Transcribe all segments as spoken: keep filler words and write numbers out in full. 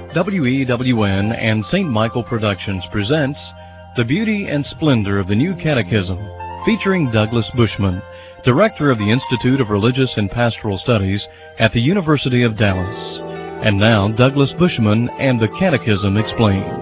W E W N and Saint Michael Productions presents The Beauty and Splendor of the New Catechism, featuring Douglas Bushman, Director of the Institute of Religious and Pastoral Studies at the University of Dallas. And now, Douglas Bushman and the Catechism Explained.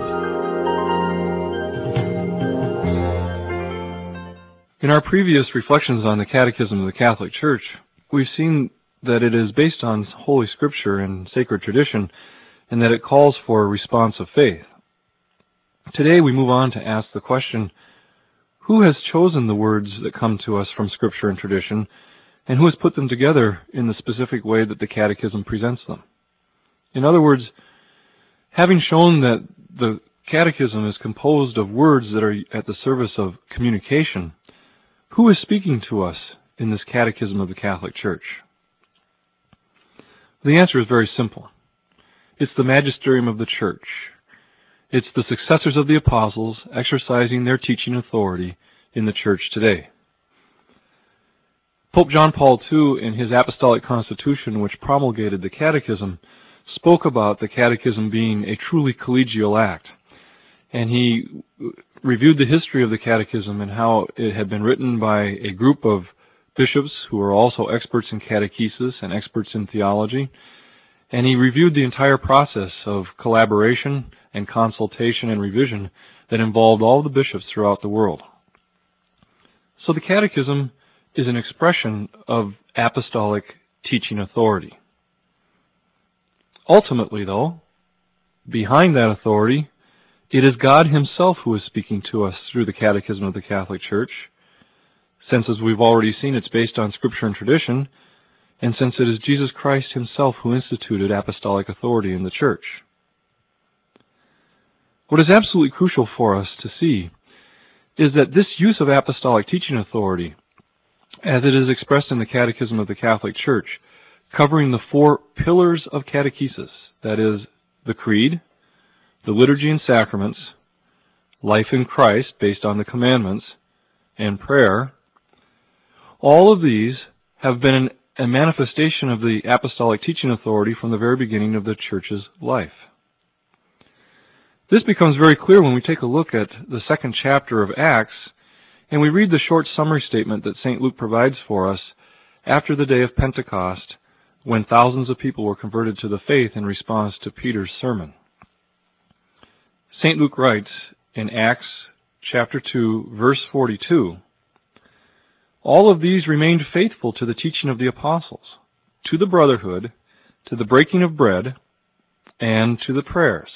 In our previous reflections on the Catechism of the Catholic Church, we've seen that it is based on Holy Scripture and sacred tradition, and that it calls for a response of faith. Today we move on to ask the question, who has chosen the words that come to us from Scripture and tradition, and who has put them together in the specific way that the Catechism presents them? In other words, having shown that the Catechism is composed of words that are at the service of communication, who is speaking to us in this Catechism of the Catholic Church? The answer is very simple. It's the magisterium of the Church. It's the successors of the apostles exercising their teaching authority in the Church today. Pope John Paul the Second, in his Apostolic Constitution, which promulgated the Catechism, spoke about the Catechism being a truly collegial act. And he reviewed the history of the Catechism and how it had been written by a group of bishops who are also experts in catechesis and experts in theology. And he reviewed the entire process of collaboration and consultation and revision that involved all the bishops throughout the world. So the Catechism is an expression of apostolic teaching authority. Ultimately, though, behind that authority, it is God Himself who is speaking to us through the Catechism of the Catholic Church, since, as we've already seen, it's based on Scripture and tradition, and since it is Jesus Christ Himself who instituted apostolic authority in the Church. What is absolutely crucial for us to see is that this use of apostolic teaching authority, as it is expressed in the Catechism of the Catholic Church, covering the four pillars of catechesis, that is, the Creed, the liturgy and sacraments, life in Christ based on the commandments, and prayer, all of these have been a manifestation of the apostolic teaching authority from the very beginning of the Church's life. This becomes very clear when we take a look at the second chapter of Acts, and we read the short summary statement that Saint Luke provides for us after the day of Pentecost, when thousands of people were converted to the faith in response to Peter's sermon. Saint Luke writes in Acts chapter two, verse forty-two, "All of these remained faithful to the teaching of the apostles, to the brotherhood, to the breaking of bread, and to the prayers."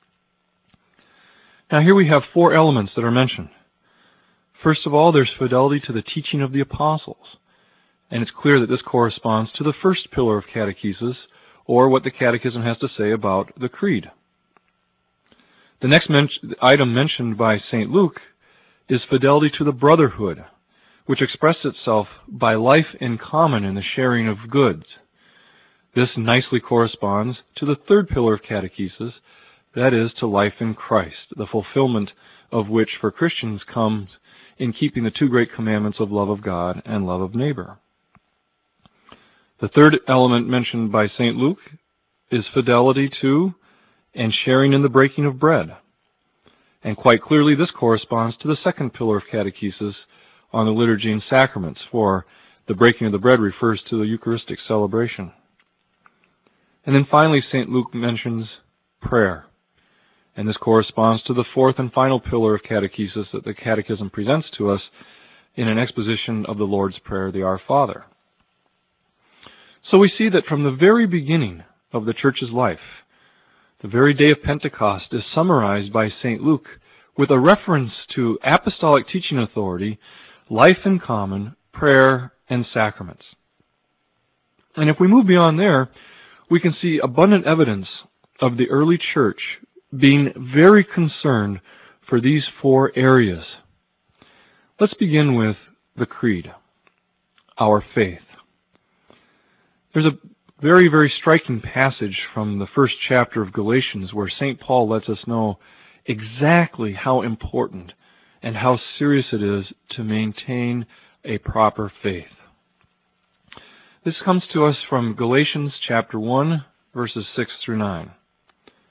Now here we have four elements that are mentioned. First of all, there's fidelity to the teaching of the apostles. And it's clear that this corresponds to the first pillar of catechesis, or what the Catechism has to say about the Creed. The next men- item mentioned by Saint Luke is fidelity to the brotherhood, which expressed itself by life in common in the sharing of goods. This nicely corresponds to the third pillar of catechesis, that is, to life in Christ, the fulfillment of which for Christians comes in keeping the two great commandments of love of God and love of neighbor. The third element mentioned by Saint Luke is fidelity to and sharing in the breaking of bread. And quite clearly this corresponds to the second pillar of catechesis on the liturgy and sacraments, for the breaking of the bread refers to the Eucharistic celebration. And then finally Saint Luke mentions prayer. And this corresponds to the fourth and final pillar of catechesis that the Catechism presents to us in an exposition of the Lord's Prayer, the Our Father. So we see that from the very beginning of the Church's life, the very day of Pentecost is summarized by Saint Luke with a reference to apostolic teaching authority, life in common, prayer, and sacraments. And if we move beyond there, we can see abundant evidence of the early Church being very concerned for these four areas. Let's begin with the Creed, our faith. There's a very, very striking passage from the first chapter of Galatians where Saint Paul lets us know exactly how important and how serious it is to maintain a proper faith. This comes to us from Galatians chapter one, verses six through nine,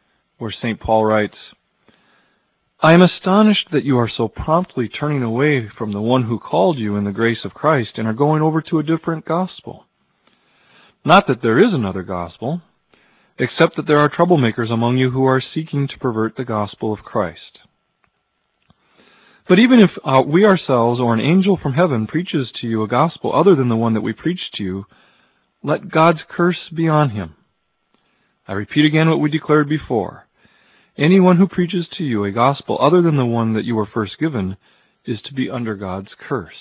where Saint Paul writes, I am astonished that you are so promptly turning away from the one who called you in the grace of Christ and are going over to a different gospel. Not that there is another gospel, except that there are troublemakers among you who are seeking to pervert the gospel of Christ. But even if uh, we ourselves or an angel from heaven preaches to you a gospel other than the one that we preached to you, let God's curse be on him. I repeat again what we declared before. Anyone who preaches to you a gospel other than the one that you were first given is to be under God's curse.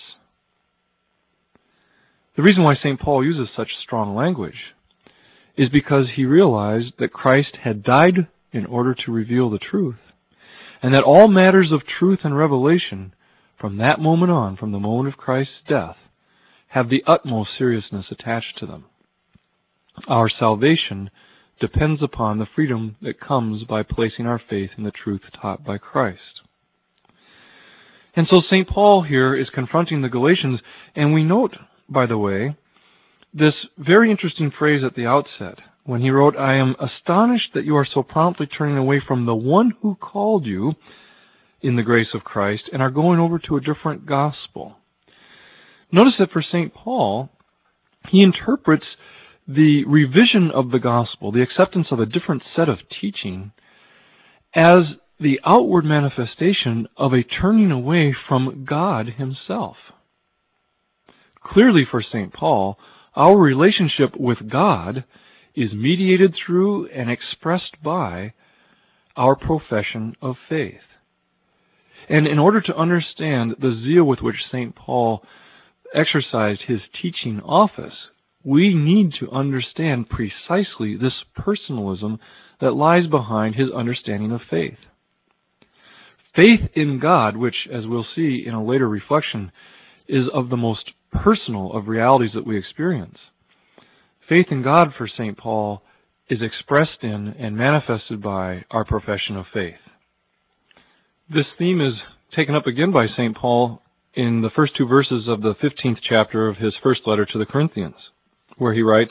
The reason why Saint Paul uses such strong language is because he realized that Christ had died in order to reveal the truth, and that all matters of truth and revelation from that moment on, from the moment of Christ's death, have the utmost seriousness attached to them. Our salvation depends upon the freedom that comes by placing our faith in the truth taught by Christ. And so Saint Paul here is confronting the Galatians, and we note, by the way, this very interesting phrase at the outset, when he wrote, I am astonished that you are so promptly turning away from the one who called you in the grace of Christ and are going over to a different gospel. Notice that for Saint Paul, he interprets the revision of the gospel, the acceptance of a different set of teaching, as the outward manifestation of a turning away from God himself. Clearly for Saint Paul, our relationship with God is mediated through and expressed by our profession of faith. And in order to understand the zeal with which Saint Paul exercised his teaching office, we need to understand precisely this personalism that lies behind his understanding of faith. Faith in God, which, as we'll see in a later reflection, is of the most personal of realities that we experience. Faith in God for Saint Paul is expressed in and manifested by our profession of faith. This theme is taken up again by Saint Paul in the first two verses of the fifteenth chapter of his first letter to the Corinthians, where he writes,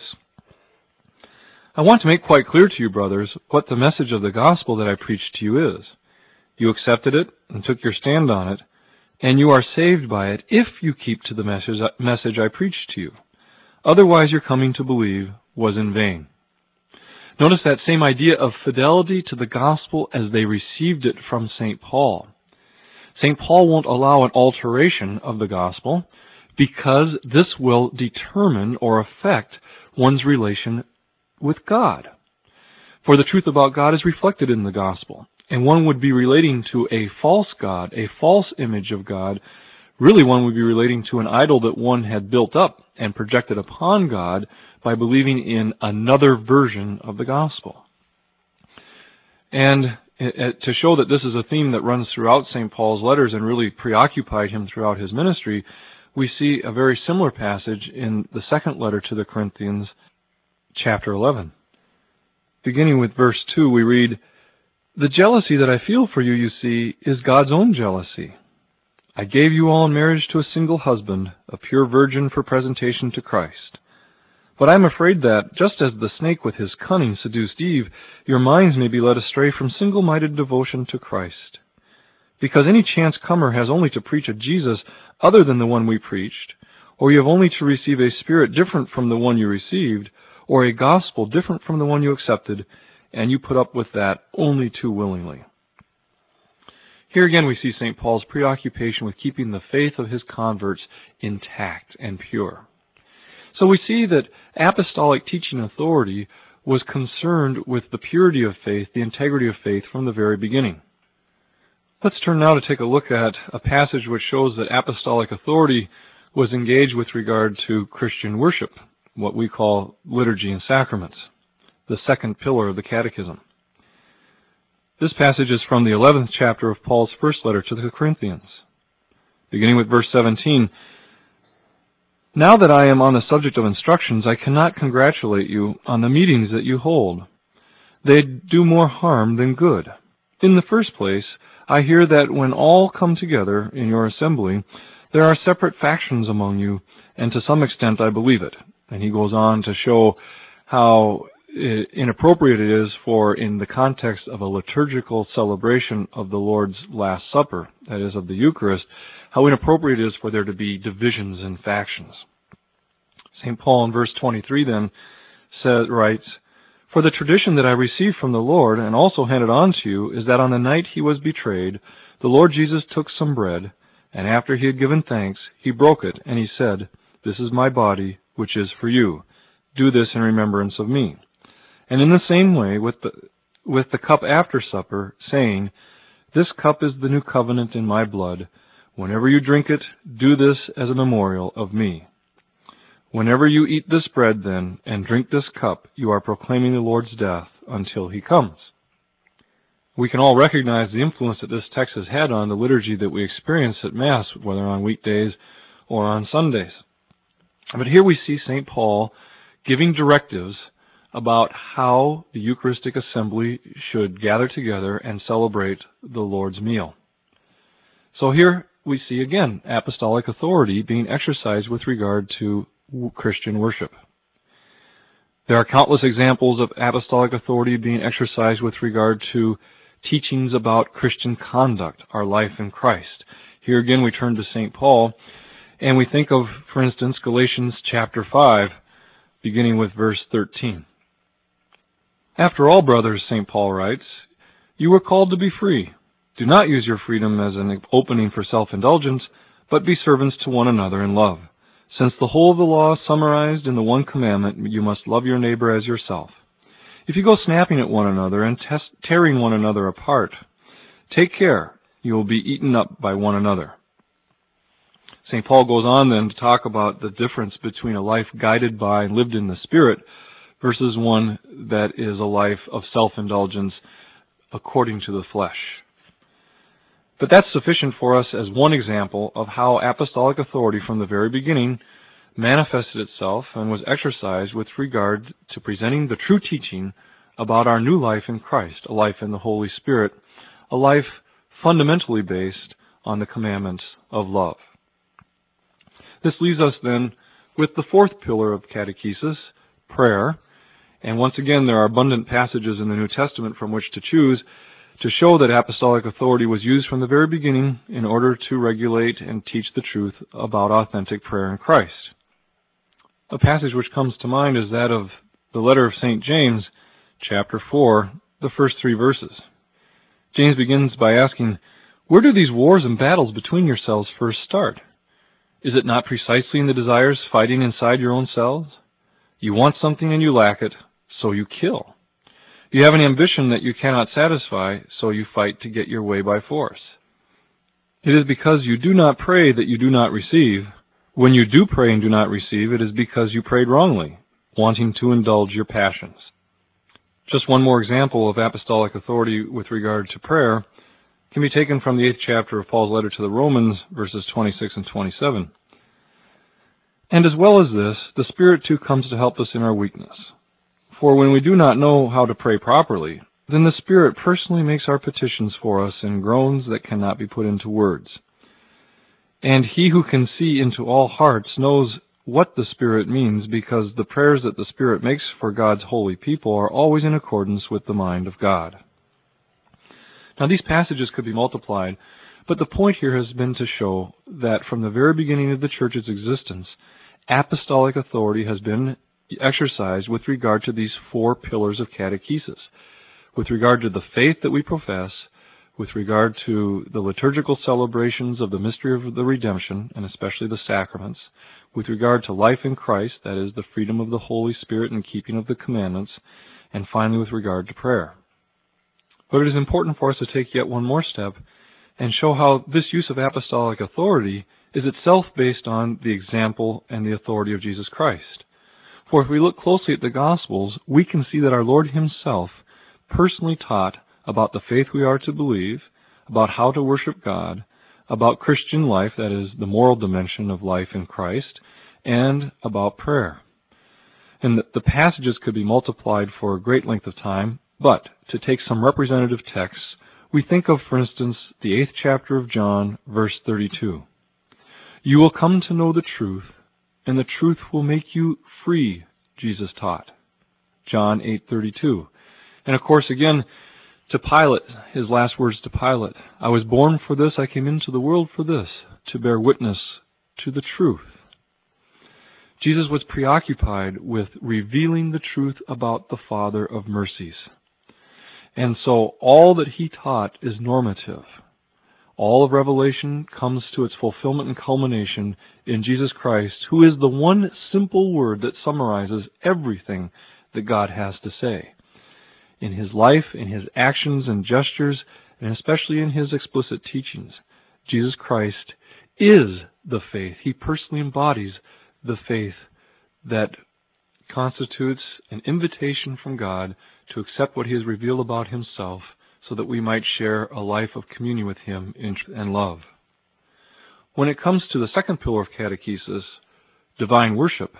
I want to make quite clear to you, brothers, what the message of the gospel that I preached to you is. You accepted it and took your stand on it, and you are saved by it if you keep to the message, message I preached to you. Otherwise, your coming to believe was in vain. Notice that same idea of fidelity to the gospel as they received it from Saint Paul. Saint Paul won't allow an alteration of the gospel because this will determine or affect one's relation with God. For the truth about God is reflected in the gospel, and one would be relating to a false God, a false image of God. Really, one would be relating to an idol that one had built up and projected upon God by believing in another version of the gospel. And to show that this is a theme that runs throughout Saint Paul's letters and really preoccupied him throughout his ministry, we see a very similar passage in the second letter to the Corinthians, chapter eleven. Beginning with verse two, we read, The jealousy that I feel for you, you see, is God's own jealousy. I gave you all in marriage to a single husband, a pure virgin for presentation to Christ. But I am afraid that, just as the snake with his cunning seduced Eve, your minds may be led astray from single-minded devotion to Christ. Because any chance comer has only to preach a Jesus other than the one we preached, or you have only to receive a spirit different from the one you received, or a gospel different from the one you accepted, and you put up with that only too willingly. Here again we see Saint Paul's preoccupation with keeping the faith of his converts intact and pure. So we see that apostolic teaching authority was concerned with the purity of faith, the integrity of faith from the very beginning. Let's turn now to take a look at a passage which shows that apostolic authority was engaged with regard to Christian worship, what we call liturgy and sacraments, the second pillar of the Catechism. This passage is from the eleventh chapter of Paul's first letter to the Corinthians. Beginning with verse seventeen, Now that I am on the subject of instructions, I cannot congratulate you on the meetings that you hold. They do more harm than good. In the first place, I hear that when all come together in your assembly, there are separate factions among you, and to some extent I believe it. And he goes on to show how inappropriate it is for, in the context of a liturgical celebration of the Lord's Last Supper, that is, of the Eucharist, how inappropriate it is for there to be divisions and factions. Saint Paul in verse twenty-three then says, writes, "For the tradition that I received from the Lord and also handed on to you is that on the night he was betrayed, the Lord Jesus took some bread, and after he had given thanks, he broke it, and he said, 'This is my body, which is for you. Do this in remembrance of me.' And in the same way with the, with the cup after supper, saying, 'This cup is the new covenant in my blood. Whenever you drink it, do this as a memorial of me.' Whenever you eat this bread, then, and drink this cup, you are proclaiming the Lord's death until he comes." We can all recognize the influence that this text has had on the liturgy that we experience at Mass, whether on weekdays or on Sundays. But here we see Saint Paul giving directives about how the Eucharistic assembly should gather together and celebrate the Lord's meal. So here we see again apostolic authority being exercised with regard to Christian worship. There are countless examples of apostolic authority being exercised with regard to teachings about Christian conduct, our life in Christ. Here again we turn to Saint Paul, and we think of, for instance, Galatians chapter five, beginning with verse thirteen. "After all, brothers," Saint Paul writes, "you were called to be free. Do not use your freedom as an opening for self-indulgence, but be servants to one another in love. Since the whole of the law is summarized in the one commandment, you must love your neighbor as yourself. If you go snapping at one another and test, tearing one another apart, take care, you will be eaten up by one another." Saint Paul goes on then to talk about the difference between a life guided by and lived in the Spirit versus one that is a life of self-indulgence according to the flesh. But that's sufficient for us as one example of how apostolic authority from the very beginning manifested itself and was exercised with regard to presenting the true teaching about our new life in Christ, a life in the Holy Spirit, a life fundamentally based on the commandments of love. This leaves us then with the fourth pillar of catechesis, prayer. And once again, there are abundant passages in the New Testament from which to choose to show that apostolic authority was used from the very beginning in order to regulate and teach the truth about authentic prayer in Christ. A passage which comes to mind is that of the letter of Saint James, chapter four, the first three verses. James begins by asking, "Where do these wars and battles between yourselves first start? Is it not precisely in the desires fighting inside your own selves? You want something and you lack it, so you kill. You have an ambition that you cannot satisfy, so you fight to get your way by force. It is because you do not pray that you do not receive. When you do pray and do not receive, it is because you prayed wrongly, wanting to indulge your passions." Just one more example of apostolic authority with regard to prayer can be taken from the eighth chapter of Paul's letter to the Romans, verses twenty-six and twenty-seven. "And as well as this, the Spirit too comes to help us in our weakness. For when we do not know how to pray properly, then the Spirit personally makes our petitions for us in groans that cannot be put into words. And he who can see into all hearts knows what the Spirit means, because the prayers that the Spirit makes for God's holy people are always in accordance with the mind of God." Now these passages could be multiplied, but the point here has been to show that from the very beginning of the Church's existence, apostolic authority has been exercised with regard to these four pillars of catechesis, with regard to the faith that we profess, with regard to the liturgical celebrations of the mystery of the redemption, and especially the sacraments, with regard to life in Christ, that is, the freedom of the Holy Spirit and keeping of the commandments, and finally with regard to prayer. But it is important for us to take yet one more step and show how this use of apostolic authority is itself based on the example and the authority of Jesus Christ. For if we look closely at the Gospels, we can see that our Lord himself personally taught about the faith we are to believe, about how to worship God, about Christian life, that is, the moral dimension of life in Christ, and about prayer. And the, the passages could be multiplied for a great length of time, but to take some representative texts, we think of, for instance, the eighth chapter of John, verse thirty-two. "You will come to know the truth, and the truth will make you free," Jesus taught. John eight thirty-two. And of course, again, to Pilate, his last words to Pilate, I was born for this, I came into the world for this, to bear witness to the truth. Jesus was preoccupied with revealing the truth about the Father of mercies. And so all that he taught is normative. All of Revelation comes to its fulfillment and culmination in Jesus Christ, who is the one simple word that summarizes everything that God has to say. In his life, in his actions and gestures, and especially in his explicit teachings, Jesus Christ is the faith. He personally embodies the faith that constitutes an invitation from God to accept what he has revealed about himself so that we might share a life of communion with him in truth and love. When it comes to the second pillar of catechesis, divine worship,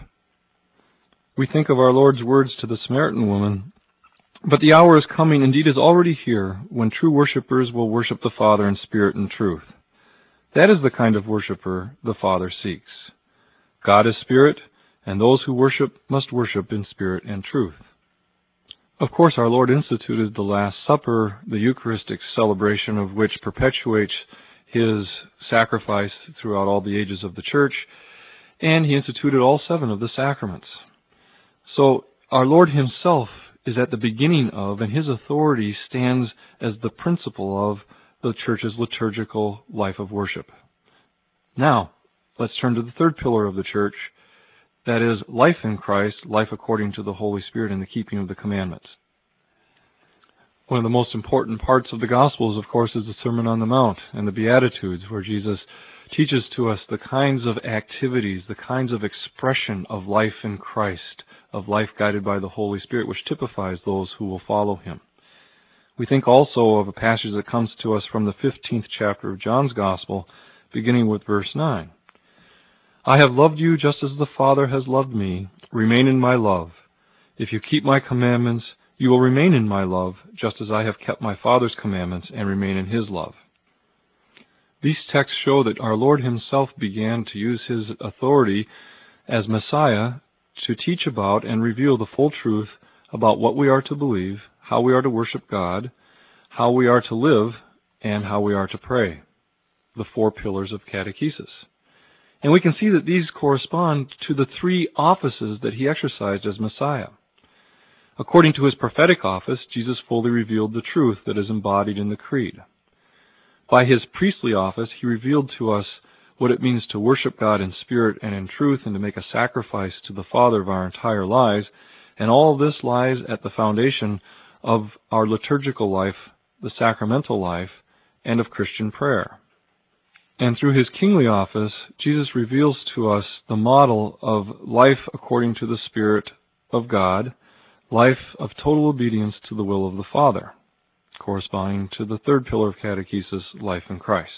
we think of our Lord's words to the Samaritan woman, but the hour is coming, indeed is already here, when true worshipers will worship the Father in spirit and truth. That is the kind of worshiper the Father seeks. God is spirit, and those who worship must worship in spirit and truth. Of course, our Lord instituted the Last Supper, the Eucharistic celebration of which perpetuates his sacrifice throughout all the ages of the Church, and he instituted all seven of the sacraments. So, our Lord himself is at the beginning of, and his authority stands as the principle of, the Church's liturgical life of worship. Now, let's turn to the third pillar of the Church, that is, life in Christ, life according to the Holy Spirit and the keeping of the commandments. One of the most important parts of the Gospels, of course, is the Sermon on the Mount and the Beatitudes, where Jesus teaches to us the kinds of activities, the kinds of expression of life in Christ, of life guided by the Holy Spirit, which typifies those who will follow him. We think also of a passage that comes to us from the fifteenth chapter of John's Gospel, beginning with verse nine. I have loved you just as the Father has loved me. Remain in my love. If you keep my commandments, you will remain in my love, just as I have kept my Father's commandments and remain in his love. These texts show that our Lord himself began to use his authority as Messiah to teach about and reveal the full truth about what we are to believe, how we are to worship God, how we are to live, and how we are to pray. The four pillars of catechesis. And we can see that these correspond to the three offices that he exercised as Messiah. According to his prophetic office, Jesus fully revealed the truth that is embodied in the Creed. By his priestly office, he revealed to us what it means to worship God in spirit and in truth and to make a sacrifice to the Father of our entire lives. And all of this lies at the foundation of our liturgical life, the sacramental life, and of Christian prayer. And through his kingly office, Jesus reveals to us the model of life according to the Spirit of God, life of total obedience to the will of the Father, corresponding to the third pillar of catechesis, life in Christ.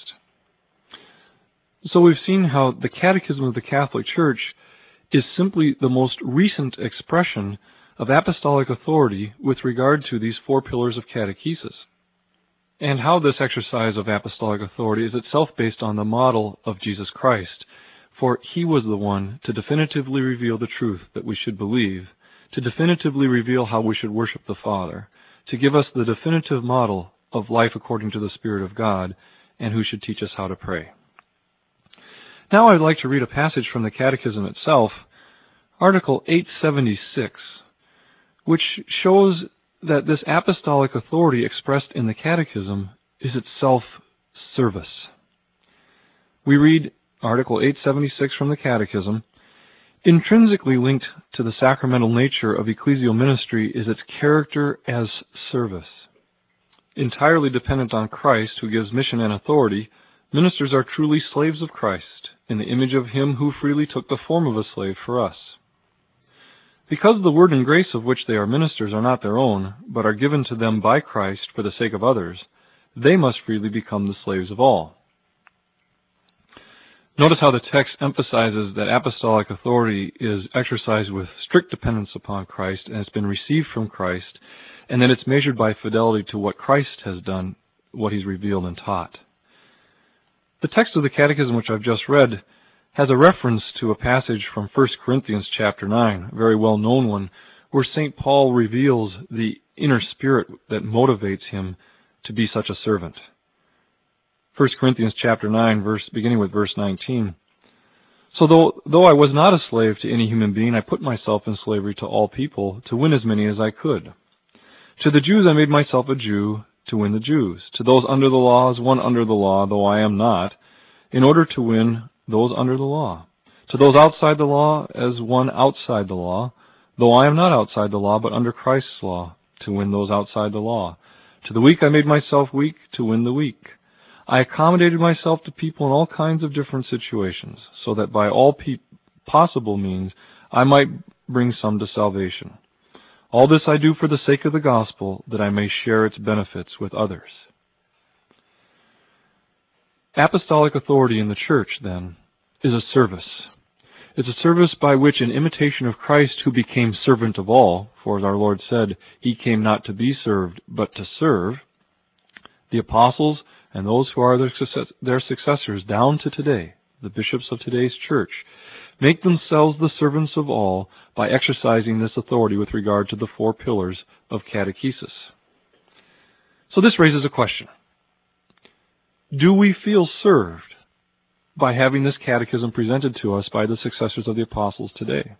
So we've seen how the Catechism of the Catholic Church is simply the most recent expression of apostolic authority with regard to these four pillars of catechesis, and how this exercise of apostolic authority is itself based on the model of Jesus Christ, for he was the one to definitively reveal the truth that we should believe, to definitively reveal how we should worship the Father, to give us the definitive model of life according to the Spirit of God, and who should teach us how to pray. Now I'd like to read a passage from the Catechism itself, Article eight seventy-six, which shows that this apostolic authority expressed in the Catechism is itself service. We read Article eight seventy-six from the Catechism, intrinsically linked to the sacramental nature of ecclesial ministry is its character as service. Entirely dependent on Christ, who gives mission and authority, ministers are truly slaves of Christ, in the image of him who freely took the form of a slave for us. Because the word and grace of which they are ministers are not their own, but are given to them by Christ for the sake of others, they must freely become the slaves of all. Notice how the text emphasizes that apostolic authority is exercised with strict dependence upon Christ and has been received from Christ, and that it's measured by fidelity to what Christ has done, what he's revealed and taught. The text of the Catechism which I've just read has a reference to a passage from First Corinthians chapter nine, a very well-known one, where Saint Paul reveals the inner spirit that motivates him to be such a servant. First Corinthians chapter nine, verse beginning with verse nineteen. So though, though I was not a slave to any human being, I put myself in slavery to all people to win as many as I could. To the Jews I made myself a Jew to win the Jews. To those under the law as one under the law, though I am not, in order to win those under the law. To those outside the law as one outside the law, though I am not outside the law, but under Christ's law, to win those outside the law. To the weak I made myself weak to win the weak. I accommodated myself to people in all kinds of different situations, so that by all pe- possible means I might bring some to salvation. All this I do for the sake of the gospel, that I may share its benefits with others. Apostolic authority in the church, then, is a service. It's a service by which, in imitation of Christ, who became servant of all, for as our Lord said, He came not to be served, but to serve, the apostles and those who are their, success, their successors down to today, the bishops of today's church, make themselves the servants of all by exercising this authority with regard to the four pillars of catechesis. So this raises a question. Do we feel served by having this catechism presented to us by the successors of the apostles today?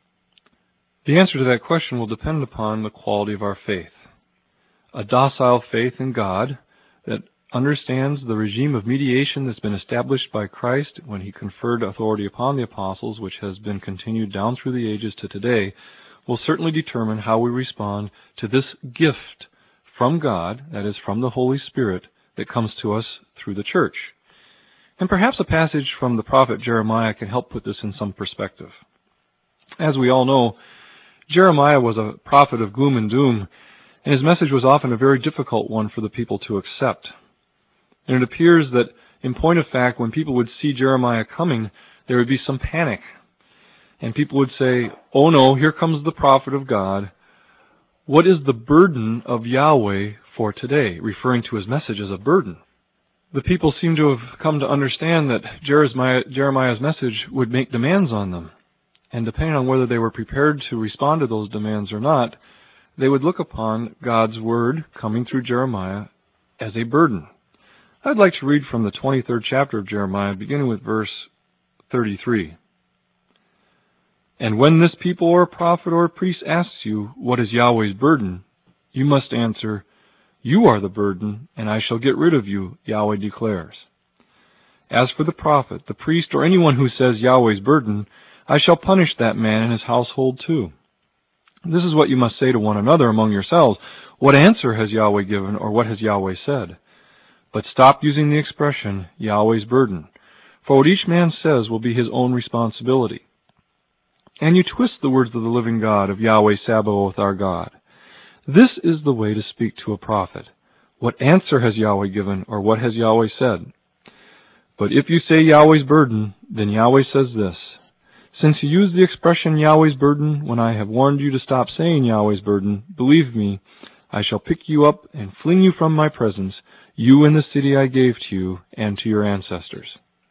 The answer to that question will depend upon the quality of our faith. A docile faith in God that understands the regime of mediation that's been established by Christ when He conferred authority upon the apostles, which has been continued down through the ages to today, will certainly determine how we respond to this gift from God, that is, from the Holy Spirit, that comes to us through the church. And perhaps a passage from the prophet Jeremiah can help put this in some perspective. As we all know, Jeremiah was a prophet of gloom and doom, and his message was often a very difficult one for the people to accept. And it appears that, in point of fact, when people would see Jeremiah coming, there would be some panic. And people would say, oh no, here comes the prophet of God. What is the burden of Yahweh for today? Referring to his message as a burden. The people seem to have come to understand that Jeremiah, Jeremiah's message would make demands on them. And depending on whether they were prepared to respond to those demands or not, they would look upon God's word coming through Jeremiah as a burden. I'd like to read from the twenty-third chapter of Jeremiah, beginning with verse thirty-three. And when this people or a prophet or a priest asks you, what is Yahweh's burden? You must answer, you are the burden, and I shall get rid of you, Yahweh declares. As for the prophet, the priest, or anyone who says Yahweh's burden, I shall punish that man and his household too. This is what you must say to one another among yourselves. What answer has Yahweh given, or what has Yahweh said? But stop using the expression, Yahweh's burden, for what each man says will be his own responsibility. And you twist the words of the living God, of Yahweh Sabaoth our God. This is the way to speak to a prophet. What answer has Yahweh given, or what has Yahweh said? But if you say Yahweh's burden, then Yahweh says this. Since you use the expression Yahweh's burden when I have warned you to stop saying Yahweh's burden, believe me, I shall pick you up and fling you from my presence, you and the city I gave to you and to your ancestors.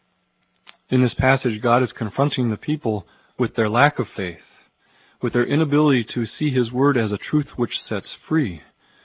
In this passage, God is confronting the people with their lack of faith, with their inability to see His word as a truth which sets free.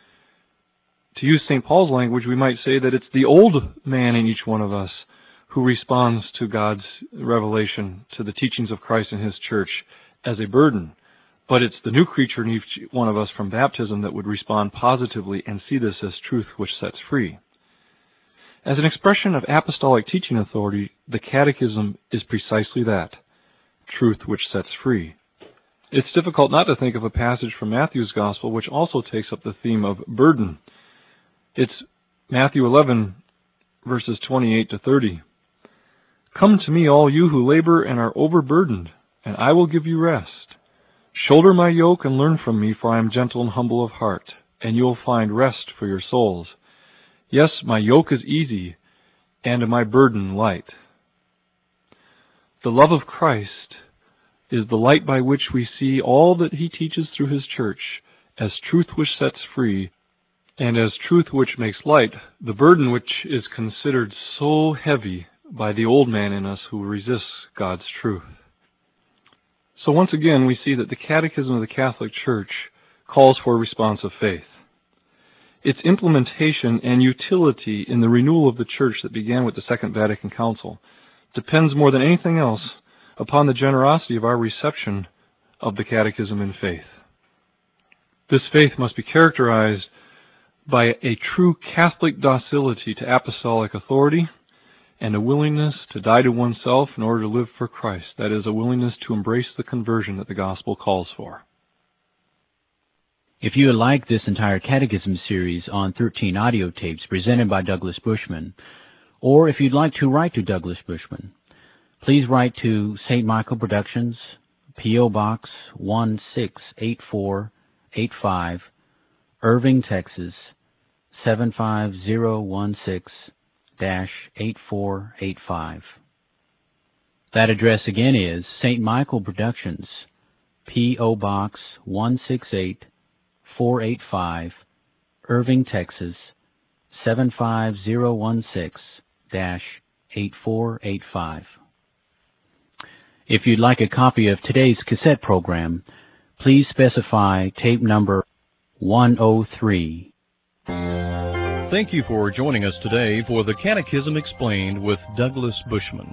To use Saint Paul's language, we might say that it's the old man in each one of us who responds to God's revelation, to the teachings of Christ and His church as a burden. But it's the new creature in each one of us from baptism that would respond positively and see this as truth which sets free. As an expression of apostolic teaching authority, the Catechism is precisely that, truth which sets free. It's difficult not to think of a passage from Matthew's Gospel which also takes up the theme of burden. It's Matthew eleven, verses twenty-eight to thirty. Come to me, all you who labor and are overburdened, and I will give you rest. Shoulder my yoke and learn from me, for I am gentle and humble of heart, and you will find rest for your souls. Yes, my yoke is easy, and my burden light. The love of Christ is the light by which we see all that He teaches through His church as truth which sets free, and as truth which makes light the burden which is considered so heavy by the old man in us who resists God's truth. So once again, we see that the Catechism of the Catholic Church calls for a response of faith. Its implementation and utility in the renewal of the Church that began with the Second Vatican Council depends more than anything else upon the generosity of our reception of the Catechism in faith. This faith must be characterized by a true Catholic docility to apostolic authority and a willingness to die to oneself in order to live for Christ. That is, a willingness to embrace the conversion that the gospel calls for. If you would like this entire Catechism series on thirteen audio tapes presented by Douglas Bushman, or if you'd like to write to Douglas Bushman, please write to Saint Michael Productions, P O. Box one six eight four eight five, Irving, Texas seven five zero one six dash eight four eight five. That address again is Saint Michael Productions, P O. Box one six eight four eight five, Irving, Texas seven five zero one six dash eight four eight five. If you'd like a copy of today's cassette program, please specify tape number one oh three. Thank you for joining us today for the Catechism Explained with Douglas Bushman.